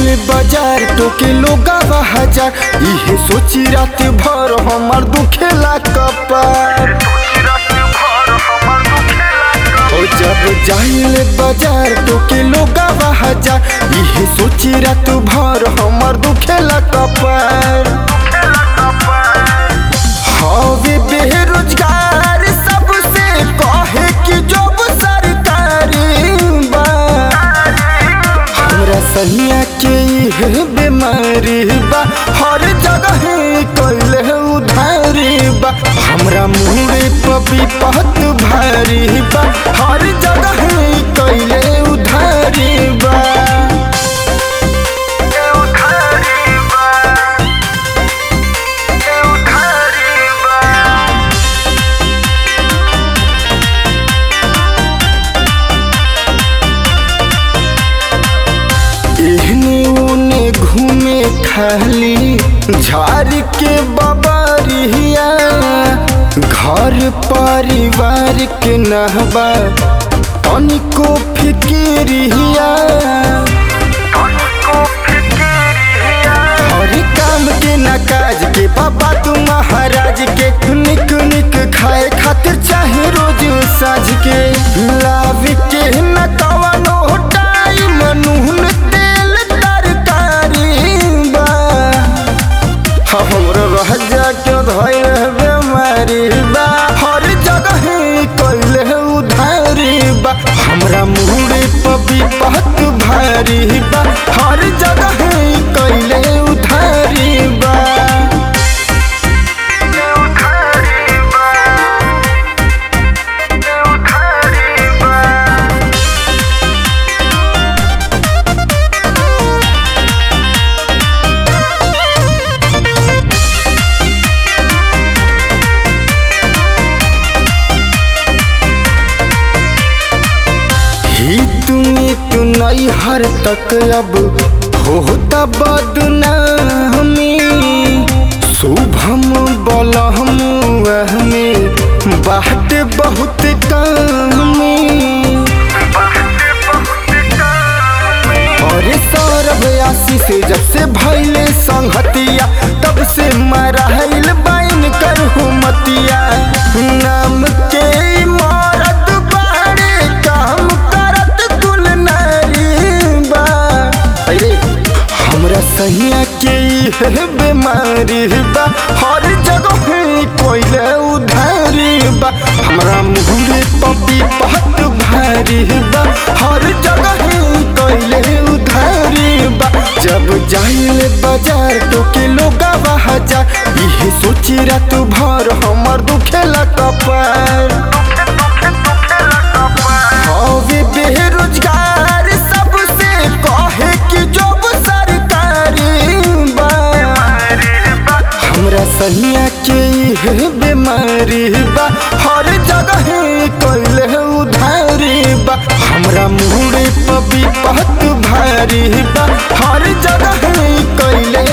जाइल बाजार तो के लोगावा हजार, इहे सोची रात भर हमार दुखेला कपार। जब जाइल बाजार तो के लोगावा हजार, इहे सोची रात भर हमार दुखेला कपार। हवे बेरोजगार सबसे कहे कि जॉब सरकारी बा, हमरा सहिया के इहे बीमारी बा, हर जगह कइले उधारी बा, हमरा मुहरे पर विपत भारी बा, हर जगह कइले उधारी बा। एहने ओने घूमे खाली झाड़ के बबरिया, घर परिवार के नहबा तनिको फिकिरिया। हर काम के न काज के बाबा तू महाराज के, निक निक खाए खातिर चाहे रोज साझ के, लाभ के न कवनो टाइम नून तेल तरकारी बा, हमरा रह जा के धइल बेमारी बा, हर जगह कइले उधारी बा, हमरा मुहरे पर विपत भारी बा, हर जगह कइले उधारी बा। तू नहीं हर तक अब होता बदनामी, शुभम बलहम में बाट बहुत कमी। अरे सौरभ आशीष जब से भैले संगतिया, तब से मराइल बाइन कर मतिया, नाम के मरद बाड़े काम करत कुल नारी बा, हमरा सहिया के इहे बीमारी बा, हर जगह कइले उधारी बा, हमरा मुहरे पर विपत भारी बा, हर जगह कइले उधारी बा। जब जाइल बाजार तो के लोगावा हजार, इहे सोची रात भर हमर दुखेला कपार। हवे बेरोजगार सबसे कहे कि जॉब सरकारी बा, हमरा सहिया के इहे बीमारी बा, हर जगह कइले उधारी बा, हमरा मुहरे पर विपत भारी बा, हर जगह कइले